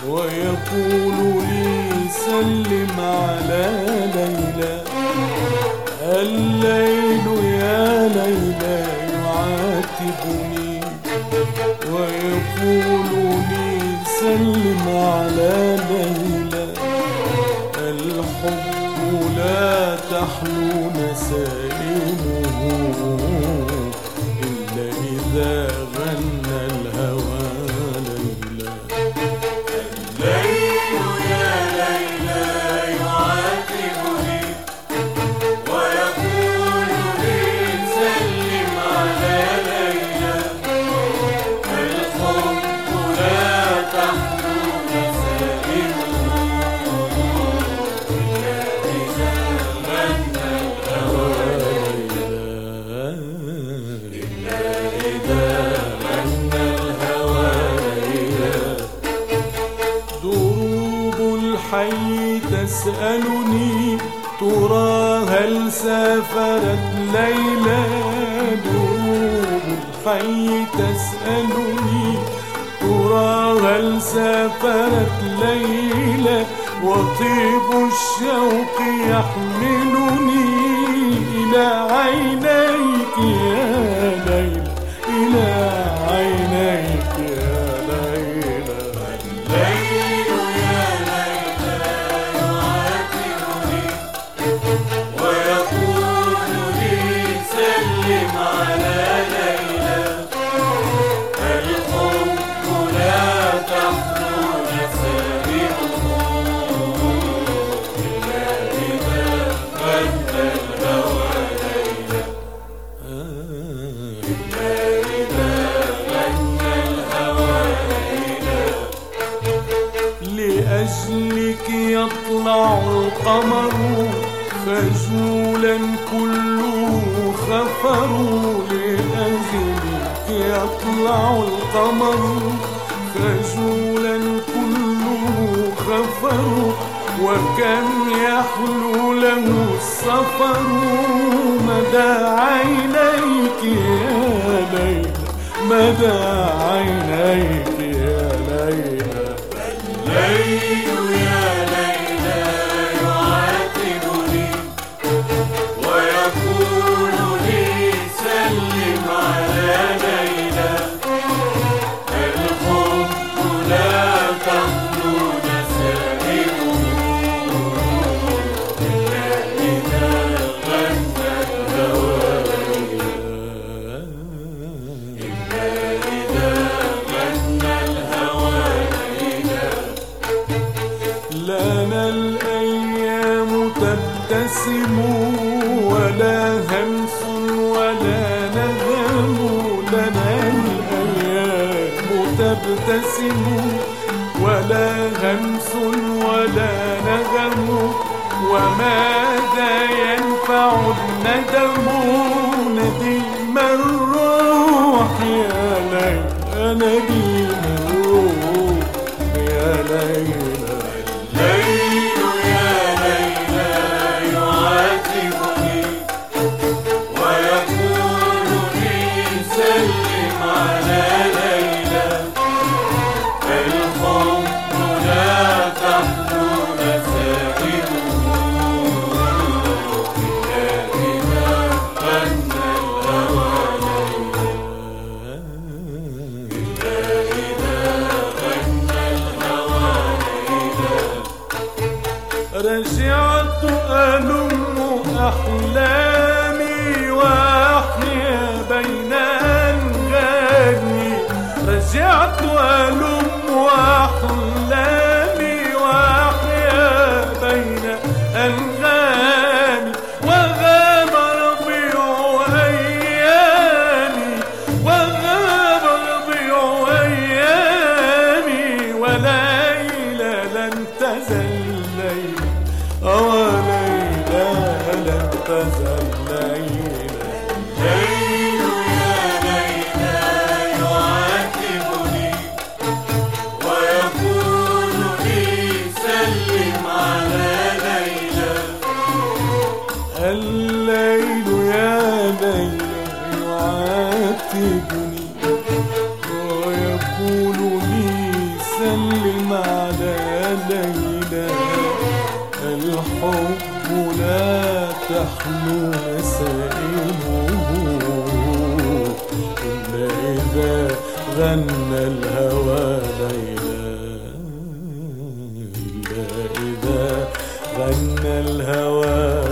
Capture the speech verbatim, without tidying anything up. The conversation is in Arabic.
ويقول لي سلم على ليلى. الليل يا ليلى يعاتبني ويقول لي سلم على ليلى. الحب لا تحلو نسائمه إلا إذا غنى الهوى ليلى. الليل يا ليلى يعاتبني ويقول لي سلم على ليلى. الحب لا تحلو نسائمه إلا إذا غنى الهوى ليلى. إلا إذا غنى الهوى ليلى. دروب الحي تسألني ترى هل سافرت ليلى. دروب الحي تسألني ترى هل سافرت ليلى. وطيب الشوق يحملني إلى عينيك يا ليلى. إلى عينيك يا ليلى. الليل يا ليلى يعاتبني ويقول لي سلم على ليلى. الحب لا تحلو نسائمه إلا إذا غنى الهوى ليلى. إلا إذا غنى الهوى ليلى. لأجلك يطلع القمر خجولا كله خفر. لأجلك يطلع القمر خجولا كله خفر. وكم يحلو له السفر مدى عينيك يا ليلى. مدى عينيك يا ليلى. الليل يا ليلى يعاتبني ويقول لي سلم على ليلى. الحب لا تحلو نسائمه إلا إذا غنى الهوى ليلى. إلا إذا غنى الهوى ليلى. لنا الأيام تبتسم ولا همس ولا نغم. لنا الأيام تبتسم ولا همس ولا نغم. وماذا ينفع الندم نديم الروح يا ليلى. نديم الروح يا ليلى. الليل يا ليلى يعاتبني ويقول لي سلم على ليلى. الحب لا تحلو نسائمه إلا إذا غنى الهوى ليلى. إلا إذا غنى الهوى ليلى. رجعت ألم أحلامي وأحيا بين أنغامي. رجعت ألم أحلامي وأحيا بين أنغامي. وغاب ربيع أيامي وغاب ربيع أيامي. وليلى لن تزل ليلى. أوى ليلى لن تزل ليلى. الليل يا ليلى يعاتبني ويقول لي سلم على ليلى. الليل يا ليلى يعاتبني ويقول لي سلم سلم على ليلى الحب لا تحلو مسائله إلا إذا غنى الهوى ليلى إلا إذا غنى الهوى